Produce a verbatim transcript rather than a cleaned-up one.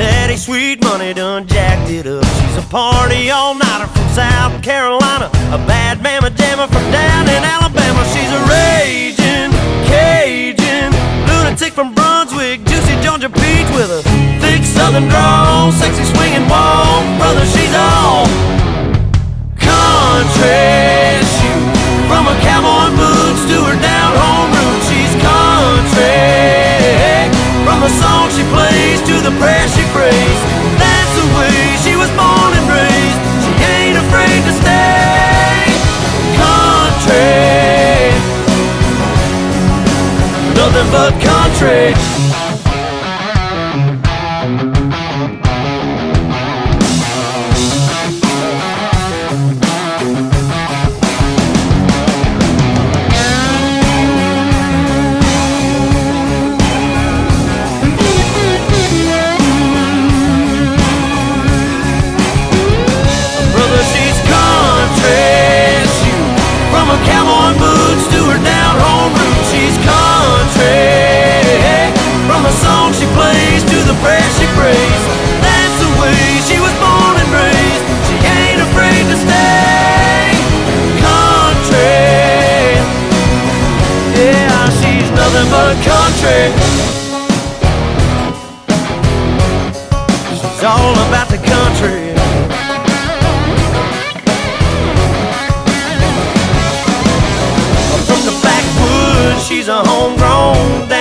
daddy, sweet money done jacked it up. She's a party all-nighter from South Carolina, a bad mama jammer from down in Alabama. She's a raging Cajun lunatic from Brunswick, juicy Georgia peach with a thick southern drawl, sexy swinging wall. Brother, she's all country. Shoot, from a cowboy boots to her down home roots, she's country. From the song she plays to the prayer she prays, that's the way she was born and raised. She ain't afraid to stay country, nothing but country. She plays to the prayer she prays, that's the way she was born and raised. She ain't afraid to stay country. Yeah, she's nothing but country. She's all about the country. From the backwoods, she's a homegrown